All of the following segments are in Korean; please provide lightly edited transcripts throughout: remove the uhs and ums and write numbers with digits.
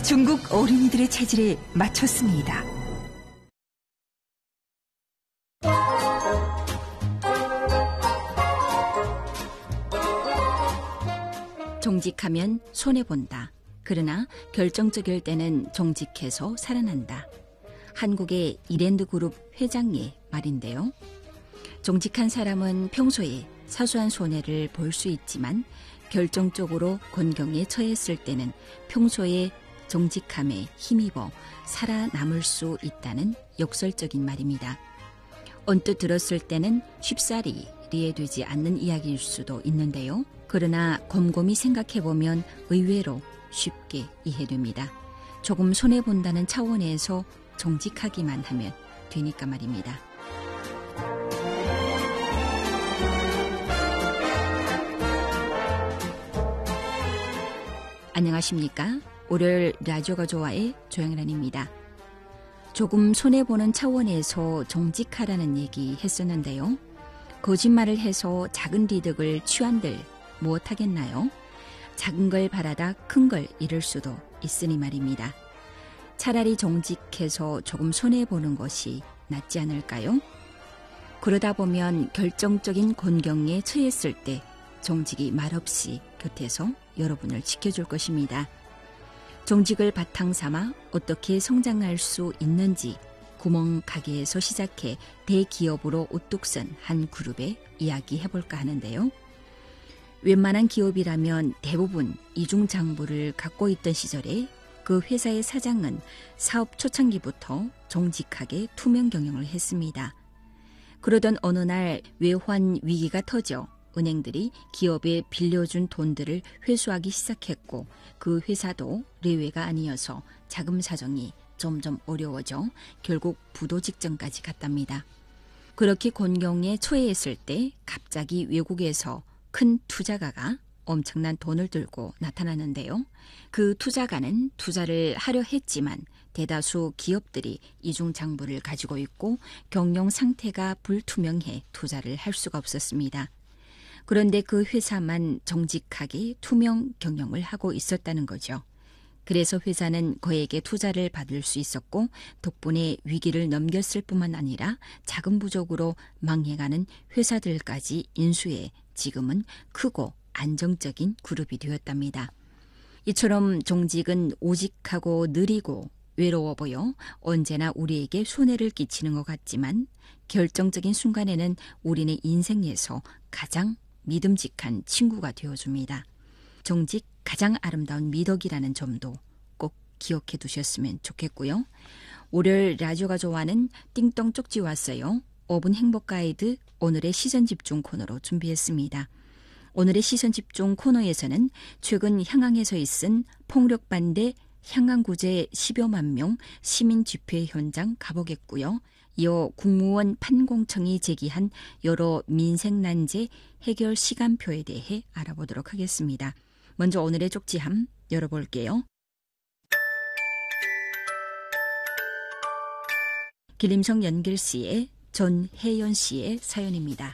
중국 어린이들의 체질에 맞췄습니다. 정직하면 손해본다. 그러나 결정적일 때는 정직해서 살아난다. 한국의 이랜드 그룹 회장의 말인데요. 정직한 사람은 평소에 사소한 손해를 볼 수 있지만 결정적으로 곤경에 처했을 때는 평소에 정직함에 힘입어 살아남을 수 있다는 역설적인 말입니다. 언뜻 들었을 때는 쉽사리 이해되지 않는 이야기일 수도 있는데요. 그러나 곰곰이 생각해보면 의외로 쉽게 이해됩니다. 조금 손해본다는 차원에서 정직하기만 하면 되니까 말입니다. 안녕하십니까? 월요일 라디오가 좋아의 조영란입니다. 조금 손해보는 차원에서 정직하라는 얘기 했었는데요. 거짓말을 해서 작은 이득을 취한들 무엇하겠나요? 작은 걸 바라다 큰 걸 잃을 수도 있으니 말입니다. 차라리 정직해서 조금 손해보는 것이 낫지 않을까요? 그러다 보면 결정적인 곤경에 처했을 때 정직이 말없이 곁에서 여러분을 지켜줄 것입니다. 정직을 바탕 삼아 어떻게 성장할 수 있는지 구멍 가게에서 시작해 대기업으로 우뚝 선 한 그룹에 이야기해볼까 하는데요. 웬만한 기업이라면 대부분 이중장부를 갖고 있던 시절에 그 회사의 사장은 사업 초창기부터 정직하게 투명 경영을 했습니다. 그러던 어느 날 외환 위기가 터져 은행들이 기업에 빌려준 돈들을 회수하기 시작했고 그 회사도 예외가 아니어서 자금 사정이 점점 어려워져 결국 부도 직전까지 갔답니다. 그렇게 곤경에 처했을 때 갑자기 외국에서 큰 투자가가 엄청난 돈을 들고 나타나는데요. 그 투자가는 투자를 하려 했지만 대다수 기업들이 이중장부를 가지고 있고 경영 상태가 불투명해 투자를 할 수가 없었습니다. 그런데 그 회사만 정직하게 투명 경영을 하고 있었다는 거죠. 그래서 회사는 그에게 투자를 받을 수 있었고 덕분에 위기를 넘겼을 뿐만 아니라 자금 부족으로 망해가는 회사들까지 인수해 지금은 크고 안정적인 그룹이 되었답니다. 이처럼 정직은 오직하고 느리고 외로워 보여 언제나 우리에게 손해를 끼치는 것 같지만 결정적인 순간에는 우리네 인생에서 가장 믿음직한 친구가 되어줍니다. 정직 가장 아름다운 미덕이라는 점도 꼭 기억해 두셨으면 좋겠고요. 월요일 라디오가 좋아하는 띵동 쪽지 왔어요. 5분 행복 가이드 오늘의 시선집중 코너로 준비했습니다. 오늘의 시선집중 코너에서는 최근 향항에서 있은 폭력반대 향항구제 10여만 명 시민 집회 현장 가보겠고요. 이어 국무원 판공청이 제기한 여러 민생 난제 해결 시간표에 대해 알아보도록 하겠습니다. 먼저 오늘의 쪽지함 열어볼게요. 길림성 연길시의 전혜연 씨의 사연입니다.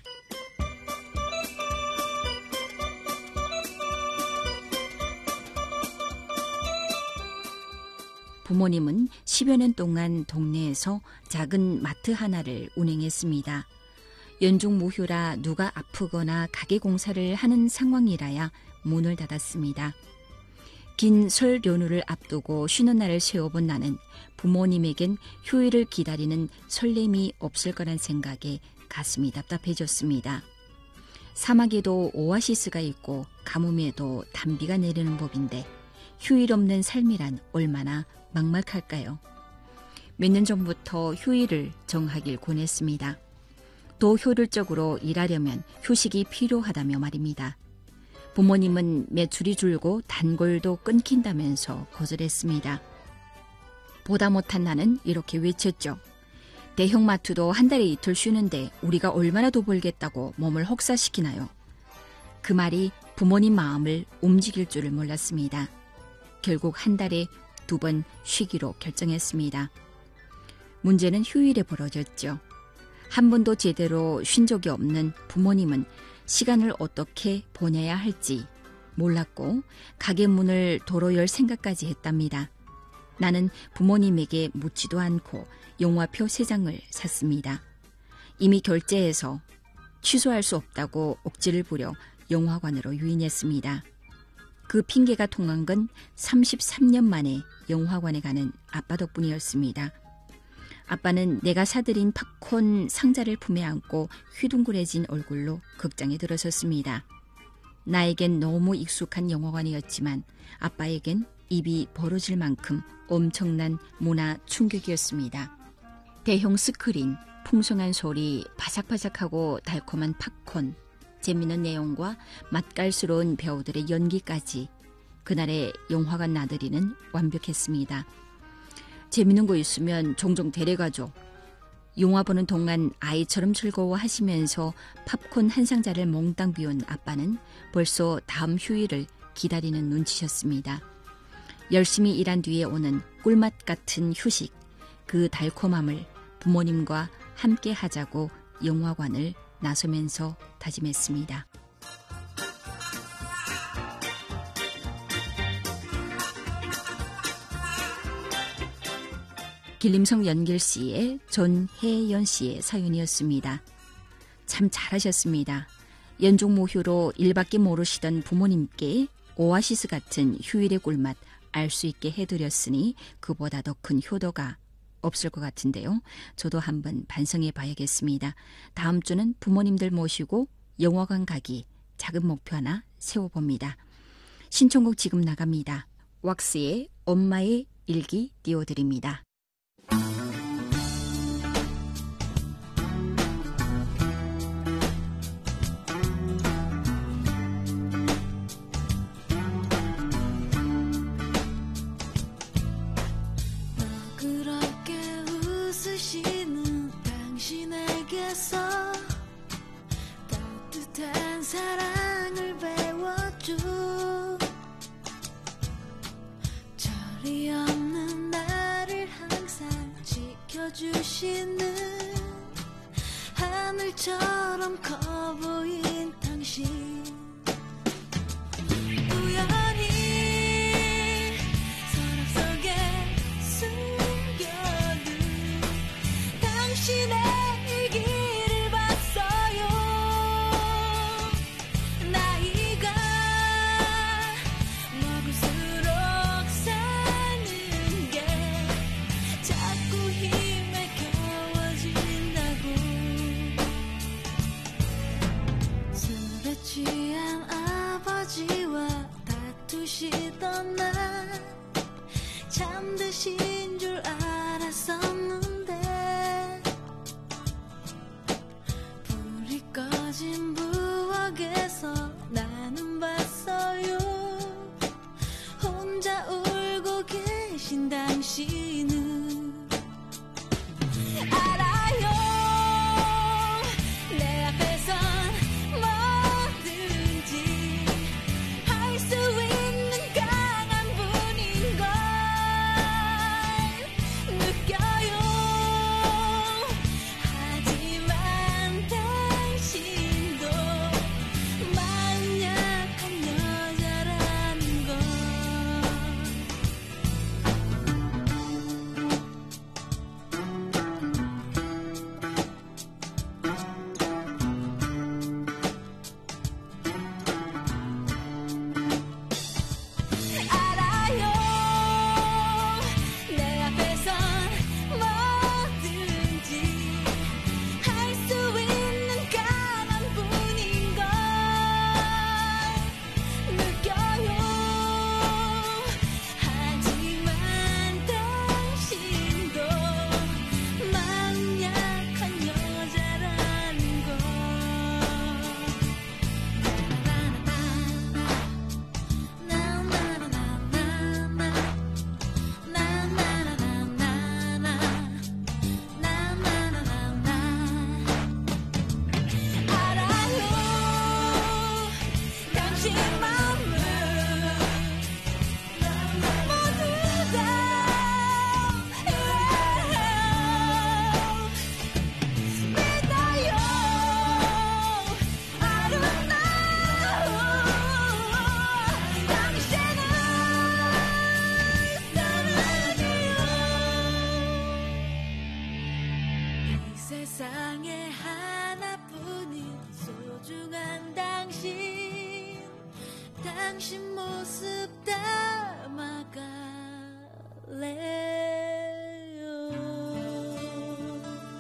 부모님은 10여 년 동안 동네에서 작은 마트 하나를 운행했습니다. 연중무휴라 누가 아프거나 가게 공사를 하는 상황이라야 문을 닫았습니다. 긴 설 연휴를 앞두고 쉬는 날을 세워본 나는 부모님에겐 휴일을 기다리는 설렘이 없을 거란 생각에 가슴이 답답해졌습니다. 사막에도 오아시스가 있고 가뭄에도 단비가 내리는 법인데 휴일 없는 삶이란 얼마나 막막할까요? 몇 년 전부터 휴일을 정하길 권했습니다. 더 효율적으로 일하려면 휴식이 필요하다며 말입니다. 부모님은 매출이 줄고 단골도 끊긴다면서 거절했습니다. 보다 못한 나는 이렇게 외쳤죠. 대형마트도 한 달에 이틀 쉬는데 우리가 얼마나 더 벌겠다고 몸을 혹사시키나요? 그 말이 부모님 마음을 움직일 줄을 몰랐습니다. 결국 한 달에 2번 쉬기로 결정했습니다. 문제는 휴일에 벌어졌죠. 한 번도 제대로 쉰 적이 없는 부모님은 시간을 어떻게 보내야 할지 몰랐고 가게 문을 도로 열 생각까지 했답니다. 나는 부모님에게 묻지도 않고 영화표 3장을 샀습니다. 이미 결제해서 취소할 수 없다고 억지를 부려 영화관으로 유인했습니다. 그 핑계가 통한 건 33년 만에 영화관에 가는 아빠 덕분이었습니다. 아빠는 내가 사들인 팝콘 상자를 품에 안고 휘둥그레진 얼굴로 극장에 들어섰습니다. 나에겐 너무 익숙한 영화관이었지만 아빠에겐 입이 벌어질 만큼 엄청난 문화 충격이었습니다. 대형 스크린, 풍성한 소리, 바삭바삭하고 달콤한 팝콘, 재미있는 내용과 맛깔스러운 배우들의 연기까지 그날의 영화관 나들이는 완벽했습니다. 재밌는 거 있으면 종종 데려가죠. 영화 보는 동안 아이처럼 즐거워하시면서 팝콘 한 상자를 몽땅 비운 아빠는 벌써 다음 휴일을 기다리는 눈치셨습니다. 열심히 일한 뒤에 오는 꿀맛 같은 휴식, 그 달콤함을 부모님과 함께 하자고 영화관을 나서면서 다짐했습니다. 길림성 연길씨의 전혜연씨의 사연이었습니다. 참 잘하셨습니다. 연종모휴로 일밖에 모르시던 부모님께 오아시스 같은 휴일의 꿀맛 알 수 있게 해드렸으니 그보다 더 큰 효도가 없을 것 같은데요. 저도 한번 반성해 봐야겠습니다. 다음 주는 부모님들 모시고 영화관 가기 작은 목표 하나 세워봅니다. 신청곡 지금 나갑니다. 왁스의 엄마의 일기 띄워드립니다. 따뜻한 사랑을 배워줘. 절이 없는 나를 항상 지켜주시는 하늘처럼 커 보인 당신. 우연히 서랍 속에 숨겨둔 당신의 취한 아버지와 다투시던 날 잠드신 줄 알았었는데 불이 꺼진 부엌에서 나는 봤어요. 혼자 울고 계신 당신은 알아요. 내 앞에선 세상에 하나뿐인 소중한 당신 모습 담아갈래요.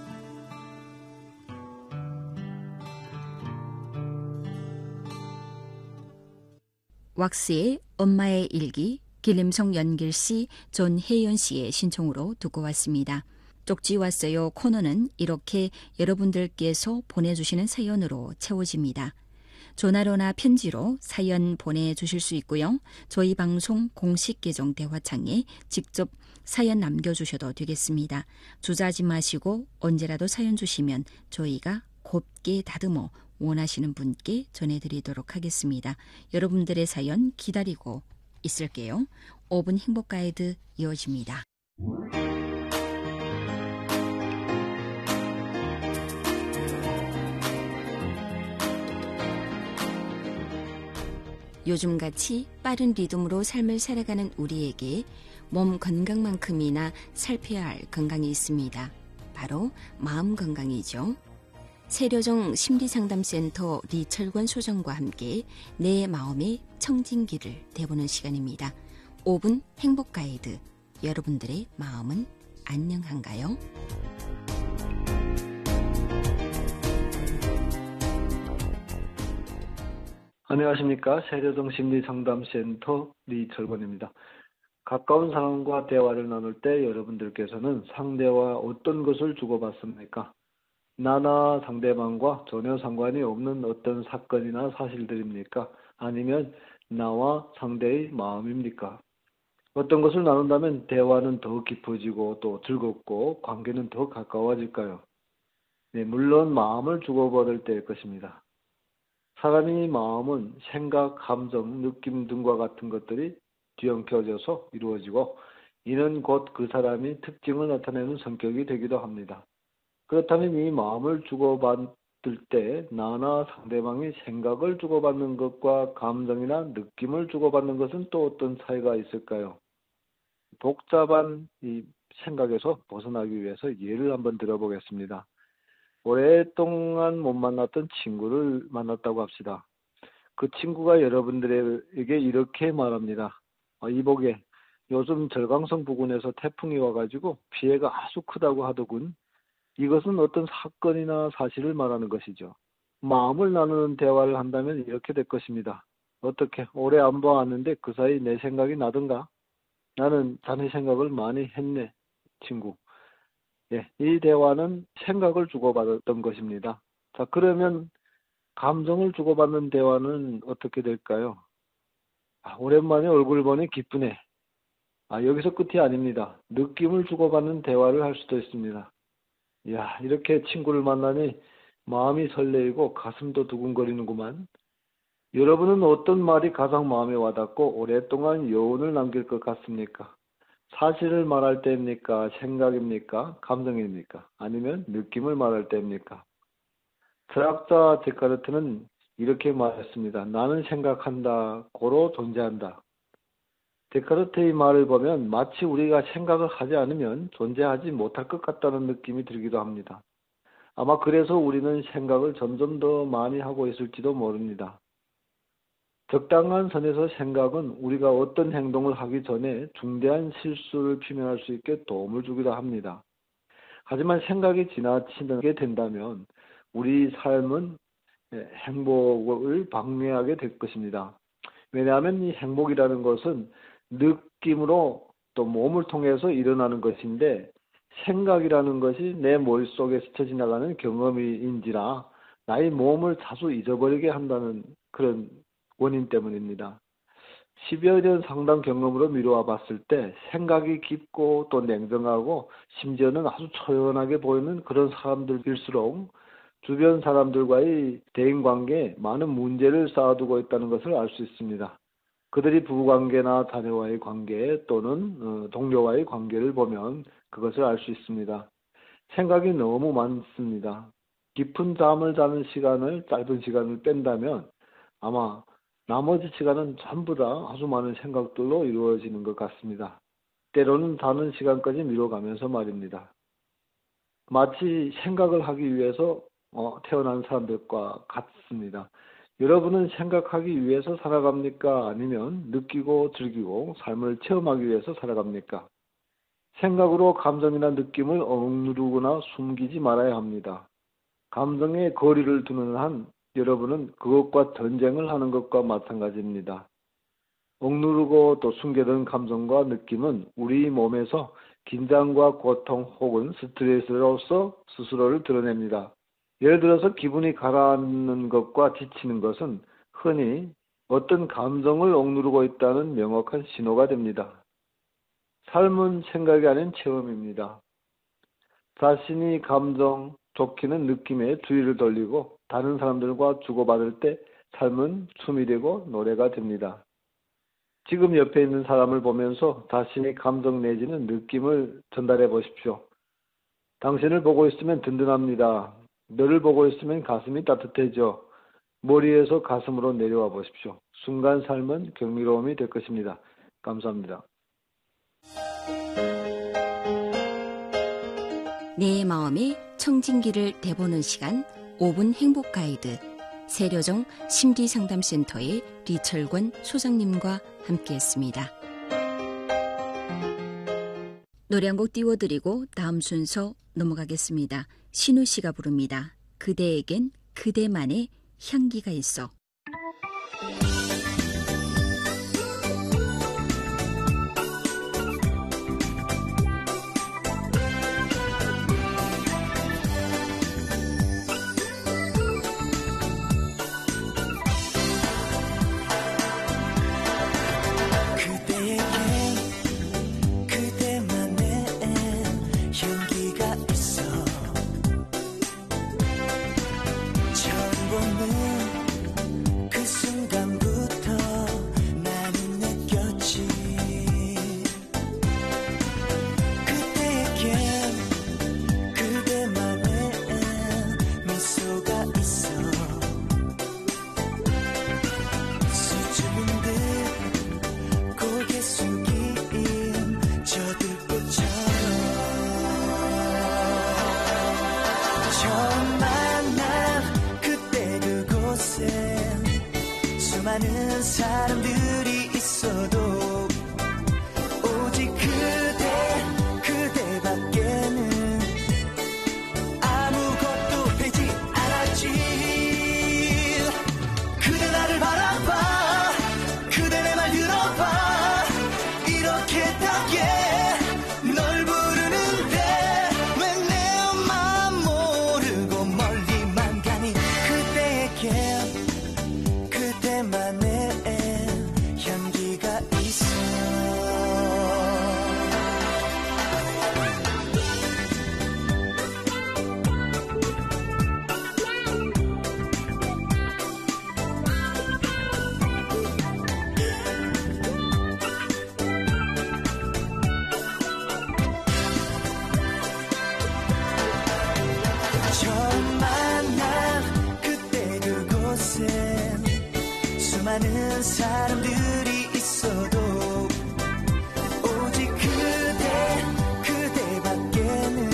왁스의 엄마의 일기, 길림성 연길씨, 존혜연씨의 신청으로 듣고 왔습니다. 쪽지 왔어요 코너는 이렇게 여러분들께서 보내주시는 사연으로 채워집니다. 전화로나 편지로 사연 보내주실 수 있고요. 저희 방송 공식 계정 대화창에 직접 사연 남겨주셔도 되겠습니다. 주저하지 마시고 언제라도 사연 주시면 저희가 곱게 다듬어 원하시는 분께 전해드리도록 하겠습니다. 여러분들의 사연 기다리고 있을게요. 5분 행복 가이드 이어집니다. 요즘같이 빠른 리듬으로 삶을 살아가는 우리에게 몸 건강만큼이나 살펴야 할 건강이 있습니다. 바로 마음 건강이죠. 세려정 심리상담센터 리철권 소장과 함께 내 마음의 청진기를 대보는 시간입니다. 5분 행복 가이드. 여러분들의 마음은 안녕한가요? 안녕하십니까. 세려정 심리상담센터 리철권입니다. 가까운 사람과 대화를 나눌 때 여러분들께서는 상대와 어떤 것을 주고받습니까? 나나 상대방과 전혀 상관이 없는 어떤 사건이나 사실들입니까? 아니면 나와 상대의 마음입니까? 어떤 것을 나눈다면 대화는 더 깊어지고 또 즐겁고 관계는 더 가까워질까요? 네, 물론 마음을 주고받을 때일 것입니다. 사람의 마음은 생각, 감정, 느낌 등과 같은 것들이 뒤엉켜져서 이루어지고 이는 곧 그 사람이 특징을 나타내는 성격이 되기도 합니다. 그렇다면 이 마음을 주고받을 때 나나 상대방이 생각을 주고받는 것과 감정이나 느낌을 주고받는 것은 또 어떤 차이가 있을까요? 복잡한 이 생각에서 벗어나기 위해서 예를 한번 들어보겠습니다. 오랫동안 못 만났던 친구를 만났다고 합시다. 그 친구가 여러분들에게 이렇게 말합니다. 이보게, 요즘 절강성 부근에서 태풍이 와가지고 피해가 아주 크다고 하더군. 이것은 어떤 사건이나 사실을 말하는 것이죠. 마음을 나누는 대화를 한다면 이렇게 될 것입니다. 어떻게, 오래 안 봐왔는데 그 사이 내 생각이 나던가? 나는 자네 생각을 많이 했네, 친구. 예, 이 대화는 생각을 주고받았던 것입니다. 자, 그러면 감정을 주고받는 대화는 어떻게 될까요? 오랜만에 얼굴 보니 기쁘네. 여기서 끝이 아닙니다. 느낌을 주고받는 대화를 할 수도 있습니다. 이야, 이렇게 친구를 만나니 마음이 설레이고 가슴도 두근거리는구만. 여러분은 어떤 말이 가장 마음에 와닿고 오랫동안 여운을 남길 것 같습니까? 사실을 말할 때입니까? 생각입니까? 감정입니까? 아니면 느낌을 말할 때입니까? 철학자 데카르트는 이렇게 말했습니다. 나는 생각한다. 고로 존재한다. 데카르트의 말을 보면 마치 우리가 생각을 하지 않으면 존재하지 못할 것 같다는 느낌이 들기도 합니다. 아마 그래서 우리는 생각을 점점 더 많이 하고 있을지도 모릅니다. 적당한 선에서 생각은 우리가 어떤 행동을 하기 전에 중대한 실수를 피면할 수 있게 도움을 주기도 합니다. 하지만 생각이 지나치게 된다면 우리 삶은 행복을 방해하게 될 것입니다. 왜냐하면 이 행복이라는 것은 느낌으로 또 몸을 통해서 일어나는 것인데 생각이라는 것이 내 머릿속에 스쳐 지나가는 경험인지라 나의 몸을 자주 잊어버리게 한다는 그런 원인 때문입니다. 10여 년 상담 경험으로 미루어 봤을 때 생각이 깊고 또 냉정하고 심지어는 아주 초연하게 보이는 그런 사람들일수록 주변 사람들과의 대인관계에 많은 문제를 쌓아두고 있다는 것을 알 수 있습니다. 그들이 부부관계나 자녀와의 관계 또는 동료와의 관계를 보면 그것을 알 수 있습니다. 생각이 너무 많습니다. 깊은 잠을 자는 시간을 짧은 시간을 뺀다면 아마 나머지 시간은 전부 다 아주 많은 생각들로 이루어지는 것 같습니다. 때로는 자는 시간까지 미뤄가면서 말입니다. 마치 생각을 하기 위해서 태어난 사람들과 같습니다. 여러분은 생각하기 위해서 살아갑니까? 아니면 느끼고 즐기고 삶을 체험하기 위해서 살아갑니까? 생각으로 감정이나 느낌을 억누르거나 숨기지 말아야 합니다. 감정에 거리를 두는 한 여러분은 그것과 전쟁을 하는 것과 마찬가지입니다. 억누르고 또 숨겨둔 감정과 느낌은 우리 몸에서 긴장과 고통 혹은 스트레스로서 스스로를 드러냅니다. 예를 들어서 기분이 가라앉는 것과 지치는 것은 흔히 어떤 감정을 억누르고 있다는 명확한 신호가 됩니다. 삶은 생각이 아닌 체험입니다. 자신이 감정, 좋기는 느낌에 주의를 돌리고 다른 사람들과 주고받을 때 삶은 춤이 되고 노래가 됩니다. 지금 옆에 있는 사람을 보면서 자신의 감정 내지는 느낌을 전달해 보십시오. 당신을 보고 있으면 든든합니다. 너를 보고 있으면 가슴이 따뜻해져. 머리에서 가슴으로 내려와 보십시오. 순간 삶은 경이로움이 될 것입니다. 감사합니다. 내 마음의 청진기를 대보는 시간 5분 행복 가이드 세려정 심리상담센터의 리철권 소장님과 함께했습니다. 노래 한 곡 띄워드리고 다음 순서 넘어가겠습니다. 신우 씨가 부릅니다. 그대에겐 그대만의 향기가 있어. 수많은 사람들이 있어도 오직 그대밖에는 아무것도 되지 않았지. 그대 나를 바라봐, 그대 내 말 들어봐. 이렇게 답게 널 부르는데 왜 내 맘 모르고 멀리만 가니. 그대에게 그대만의 향기가 있어. 처음 만난 그때 그곳에 수많은 사람들이 있어도 오직 그대밖에는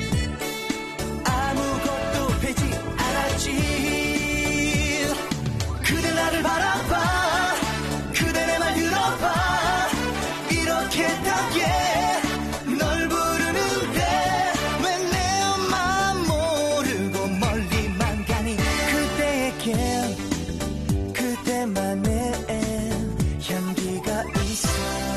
아무것도 되지 않았지. 그대 나를 바라봐, 그대 내 말 들어봐. 이렇게 답게 널 부르는데 왜 내 맘 모르고 멀리만 가니. 그대에게 그대만의 향기가 있어.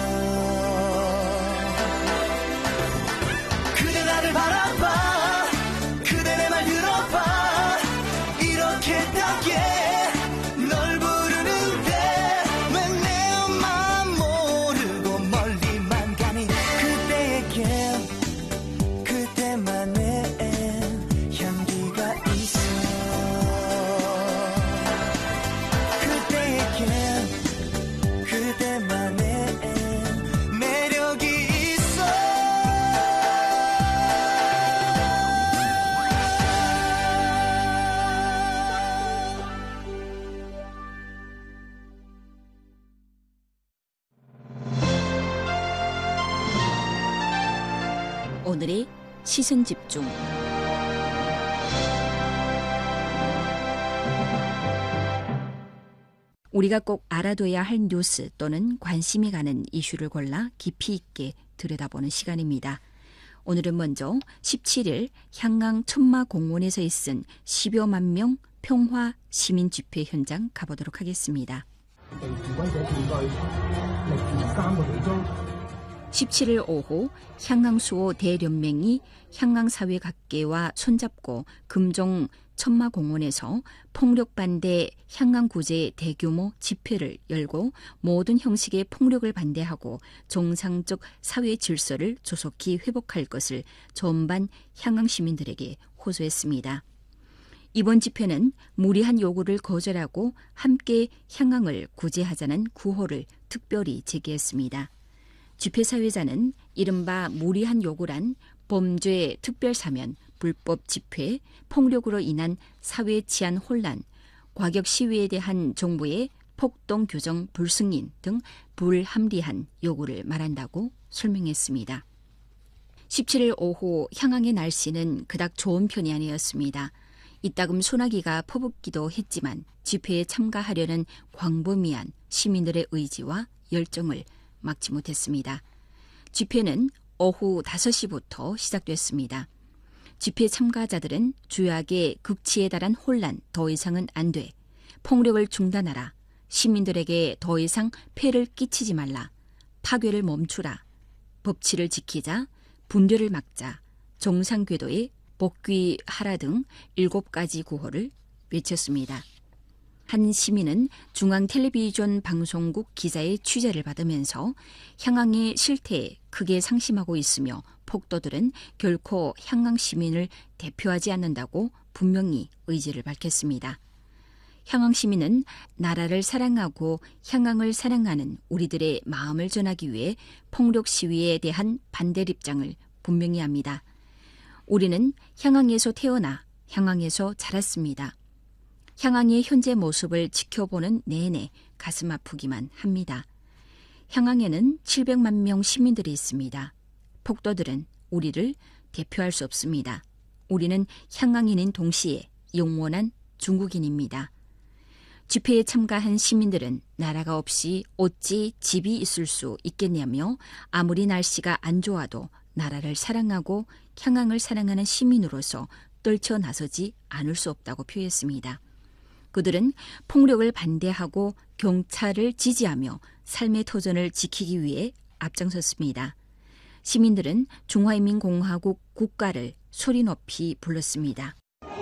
그대 나를 바라봐, 그대 내 말 들어봐. 이렇게 답게 널 부르는데 왜 내 맘 모르고 멀리만 가니. 그대에게 그대만의 향기가 있어. 그대만의 매력이 있어. 오늘의 시선 집중. 우리가 꼭 알아둬야 할 뉴스 또는 관심이 가는 이슈를 골라 깊이 있게 들여다보는 시간입니다. 오늘은 먼저 17일 향강 천마공원에서 있은 10여만 명 평화 시민 집회 현장 가보도록 하겠습니다. 17일 오후 향강수호 대연맹이 향강사회 각계와 손잡고 금종 천마공원에서 폭력반대 향강구제 대규모 집회를 열고 모든 형식의 폭력을 반대하고 정상적 사회 질서를 조속히 회복할 것을 전반 향강시민들에게 호소했습니다. 이번 집회는 무리한 요구를 거절하고 함께 향강을 구제하자는 구호를 특별히 제기했습니다. 집회 사회자는 이른바 무리한 요구란 범죄 특별사면, 불법 집회, 폭력으로 인한 사회 치안 혼란, 과격 시위에 대한 정부의 폭동 규정 불승인 등 불합리한 요구를 말한다고 설명했습니다. 17일 오후 향강의 날씨는 그닥 좋은 편이 아니었습니다. 이따금 소나기가 퍼붓기도 했지만 집회에 참가하려는 광범위한 시민들의 의지와 열정을 막지 못했습니다. 집회는 오후 5시부터 시작됐습니다. 집회 참가자들은 주약의 극치에 달한 혼란 더 이상은 안 돼. 폭력을 중단하라. 시민들에게 더 이상 폐를 끼치지 말라. 파괴를 멈추라. 법치를 지키자. 분열을 막자. 정상궤도에 복귀하라 등 7가지 구호를 외쳤습니다. 한 시민은 중앙텔레비전 방송국 기자의 취재를 받으면서 향강의 실태에 크게 상심하고 있으며 폭도들은 결코 향강 시민을 대표하지 않는다고 분명히 의지를 밝혔습니다. 향강 시민은 나라를 사랑하고 향강을 사랑하는 우리들의 마음을 전하기 위해 폭력 시위에 대한 반대 입장을 분명히 합니다. 우리는 향강에서 태어나 향강에서 자랐습니다. 향강의 현재 모습을 지켜보는 내내 가슴 아프기만 합니다. 향강에는 700만 명 시민들이 있습니다. 폭도들은 우리를 대표할 수 없습니다. 우리는 향강인인 동시에 영원한 중국인입니다. 집회에 참가한 시민들은 나라가 없이 어찌 집이 있을 수 있겠냐며 아무리 날씨가 안 좋아도 나라를 사랑하고 향강을 사랑하는 시민으로서 떨쳐나서지 않을 수 없다고 표했습니다. 그들은 폭력을 반대하고 경찰을 지지하며 삶의 터전을 지키기 위해 앞장섰습니다. 시민들은 중화인민공화국 국가를 소리 높이 불렀습니다.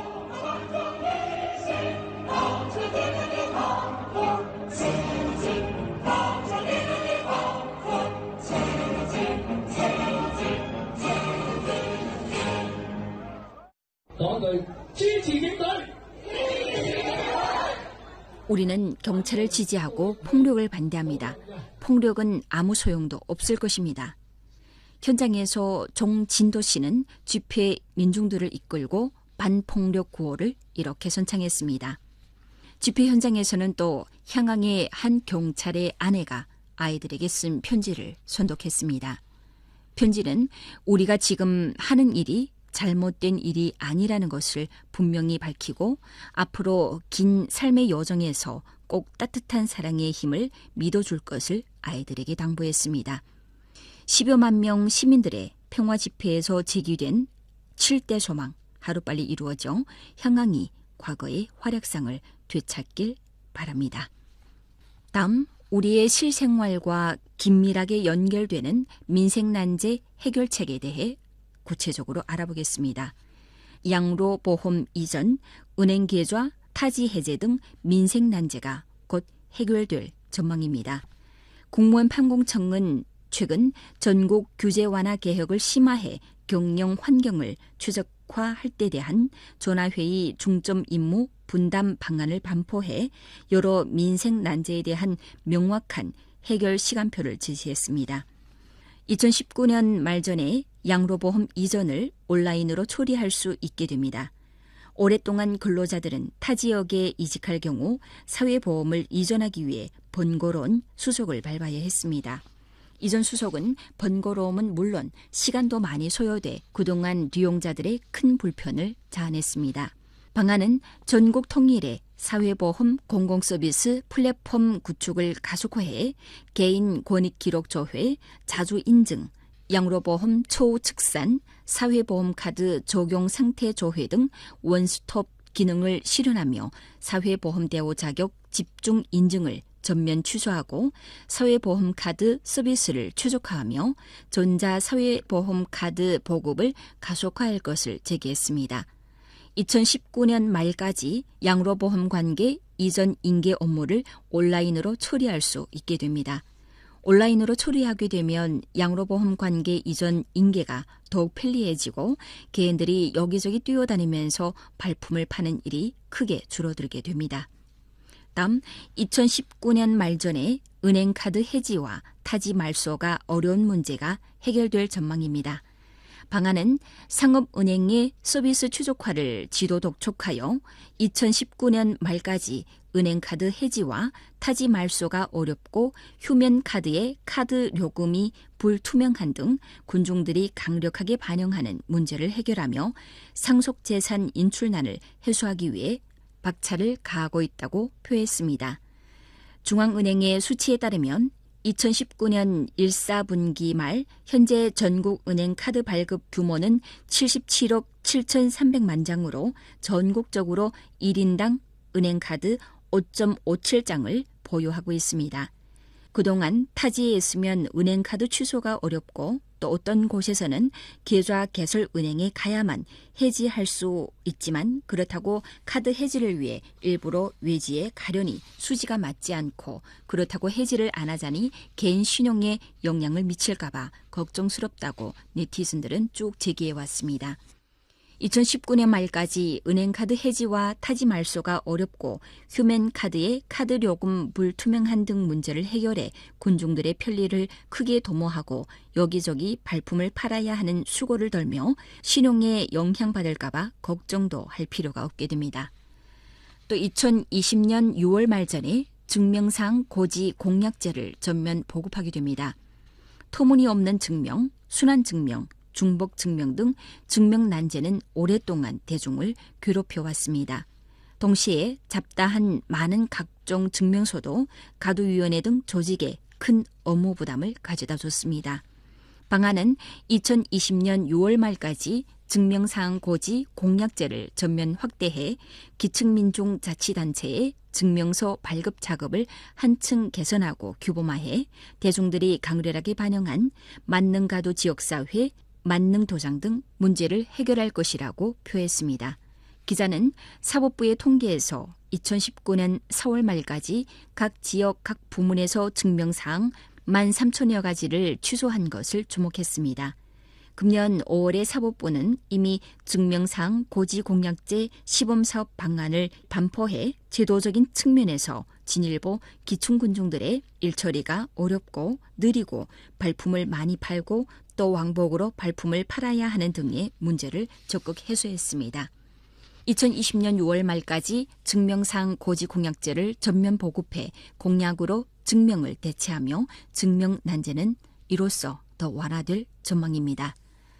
우리는 경찰을 지지하고 폭력을 반대합니다. 폭력은 아무 소용도 없을 것입니다. 현장에서 정진도 씨는 집회 민중들을 이끌고 반폭력 구호를 이렇게 선창했습니다. 집회 현장에서는 또 향강의 한 경찰의 아내가 아이들에게 쓴 편지를 선독했습니다. 편지는 우리가 지금 하는 일이 잘못된 일이 아니라는 것을 분명히 밝히고 앞으로 긴 삶의 여정에서 꼭 따뜻한 사랑의 힘을 믿어줄 것을 아이들에게 당부했습니다. 10여만 명 시민들의 평화 집회에서 제기된 7대 소망 하루빨리 이루어져 향강이 과거의 활약상을 되찾길 바랍니다. 다음 우리의 실생활과 긴밀하게 연결되는 민생난제 해결책에 대해 구체적으로 알아보겠습니다. 양로보험 이전, 은행계좌, 타지 해제 등 민생난제가 곧 해결될 전망입니다. 국무원 판공청은 최근 전국 규제 완화 개혁을 심화해 경영 환경을 최적화할 때 대한 전화회의 중점 임무 분담 방안을 반포해 여러 민생 난제에 대한 명확한 해결 시간표를 제시했습니다. 2019년 말전에 양로보험 이전을 온라인으로 처리할 수 있게 됩니다. 오랫동안 근로자들은 타 지역에 이직할 경우 사회보험을 이전하기 위해 번거로운 수속을 밟아야 했습니다. 이전 수속은 번거로움은 물론 시간도 많이 소요돼 그동안利用자들의 큰 불편을 자아냈습니다. 방안은 전국 통일에 사회보험 공공서비스 플랫폼 구축을 가속화해 개인 권익기록 조회, 자주 인증, 양로보험 초측산, 사회보험카드 적용 상태 조회 등 원스톱 기능을 실현하며 사회보험대우 자격 집중 인증을 전면 취소하고 사회보험카드 서비스를 최적화하며 전자사회보험카드 보급을 가속화할 것을 제기했습니다. 2019년 말까지 양로보험 관계 이전 인계 업무를 온라인으로 처리할 수 있게 됩니다. 온라인으로 처리하게 되면 양로보험 관계 이전 인계가 더욱 편리해지고 개인들이 여기저기 뛰어다니면서 발품을 파는 일이 크게 줄어들게 됩니다. 다음 2019년 말 전에 은행카드 해지와 타지 말소가 어려운 문제가 해결될 전망입니다. 방안은 상업은행의 서비스 최적화를 지도 독촉하여 2019년 말까지 은행카드 해지와 타지 말소가 어렵고 휴면카드의 카드 요금이 불투명한 등 군중들이 강력하게 반영하는 문제를 해결하며 상속재산 인출난을 해소하기 위해 박차를 가하고 있다고 표했습니다. 중앙은행의 수치에 따르면 2019년 1사분기 말 현재 전국 은행 카드 발급 규모는 77억 7,300만 장으로 전국적으로 1인당 은행카드 5.57장을 보유하고 있습니다. 그동안 타지에 있으면 은행카드 취소가 어렵고 또 어떤 곳에서는 계좌 개설 은행에 가야만 해지할 수 있지만 그렇다고 카드 해지를 위해 일부러 외지에 가려니 수지가 맞지 않고 그렇다고 해지를 안 하자니 개인 신용에 영향을 미칠까 봐 걱정스럽다고 네티즌들은 쭉 제기해왔습니다. 2019년 말까지 은행카드 해지와 타지 말소가 어렵고 휴면카드의 카드 요금 불투명한 등 문제를 해결해 군중들의 편리를 크게 도모하고 여기저기 발품을 팔아야 하는 수고를 덜며 신용에 영향받을까 봐 걱정도 할 필요가 없게 됩니다. 또 2020년 6월 말 전에 증명사항 고지 공약제를 전면 보급하게 됩니다. 터무니없는 증명, 순환증명, 중복증명 등 증명난제는 오랫동안 대중을 괴롭혀왔습니다. 동시에 잡다한 많은 각종 증명서도 가두위원회 등 조직에 큰 업무 부담을 가져다 줬습니다. 방안은 2020년 6월 말까지 증명사항 고지 공약제를 전면 확대해 기층민중자치단체의 증명서 발급 작업을 한층 개선하고 규범화해 대중들이 강렬하게 반영한 만능가도 지역사회, 만능도장 등 문제를 해결할 것이라고 표했습니다. 기자는 사법부의 통계에서 2019년 4월 말까지 각 지역 각 부문에서 증명사항 13,000여 가지를 취소한 것을 주목했습니다. 금년 5월에 사법부는 이미 증명사항 고지공약제 시범사업 방안을 반포해 제도적인 측면에서 진일보 기충군중들의 일처리가 어렵고 느리고 발품을 많이 팔고 또 왕복으로 발품을 팔아야 하는 등의 문제를 적극 해소했습니다. 2020년 6월 말까지 증명사항 고지공약제를 전면 보급해 공약으로 증명을 대체하며 증명난제는 이로써 더 완화될 전망입니다.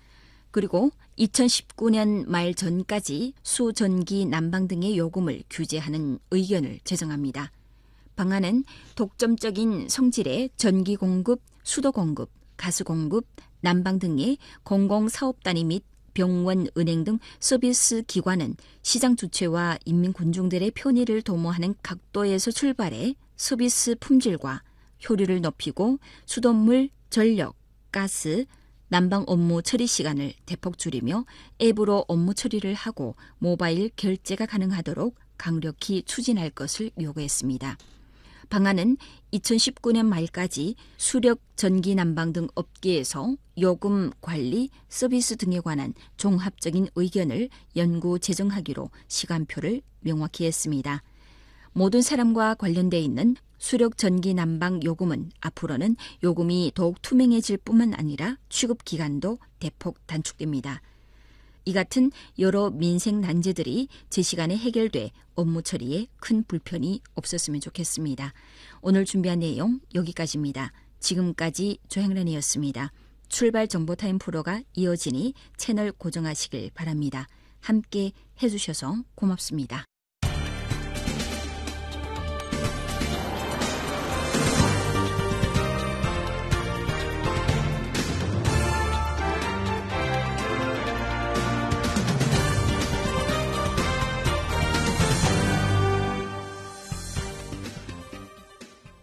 그리고 2019년 말 전까지 수, 전기, 난방 등의 요금을 규제하는 의견을 제정합니다. 방안은 독점적인 성질의 전기 공급, 수도 공급, 가스 공급, 난방 등의 공공사업단위 및 병원, 은행 등 서비스 기관은 시장 주체와 인민군중들의 편의를 도모하는 각도에서 출발해 서비스 품질과 효율을 높이고 수돗물, 전력, 가스, 난방 업무 처리 시간을 대폭 줄이며 앱으로 업무 처리를 하고 모바일 결제가 가능하도록 강력히 추진할 것을 요구했습니다. 방안은 2019년 말까지 수력, 전기, 난방 등 업계에서 요금 관리, 서비스 등에 관한 종합적인 의견을 연구 제정하기로 시간표를 명확히 했습니다. 모든 사람과 관련돼 있는 수력, 전기, 난방 요금은 앞으로는 요금이 더욱 투명해질 뿐만 아니라 취급 기간도 대폭 단축됩니다. 이 같은 여러 민생 난제들이 제 시간에 해결돼 업무 처리에 큰 불편이 없었으면 좋겠습니다. 오늘 준비한 내용 여기까지입니다. 지금까지 조향란이었습니다. 출발 정보타임 프로가 이어지니 채널 고정하시길 바랍니다. 함께 해주셔서 고맙습니다.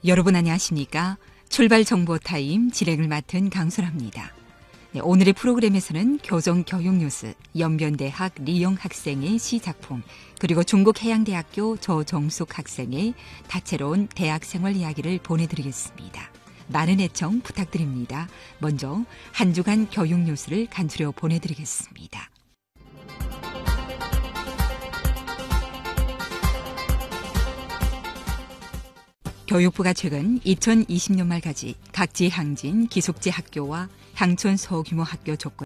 여러분 안녕하십니까? 출발 정보 타임 진행을 맡은 강소라입니다. 네, 오늘의 프로그램에서는 교정 교육 뉴스, 연변대학 리영 학생의 시작품, 그리고 중국해양대학교 조정숙 학생의 다채로운 대학생활 이야기를 보내드리겠습니다. 많은 애청 부탁드립니다. 먼저 한 주간 교육 뉴스를 간추려 보내드리겠습니다. 교육부가 최근 2020년 말까지 각지 항진 기숙제 학교와 향촌 소규모 학교 조건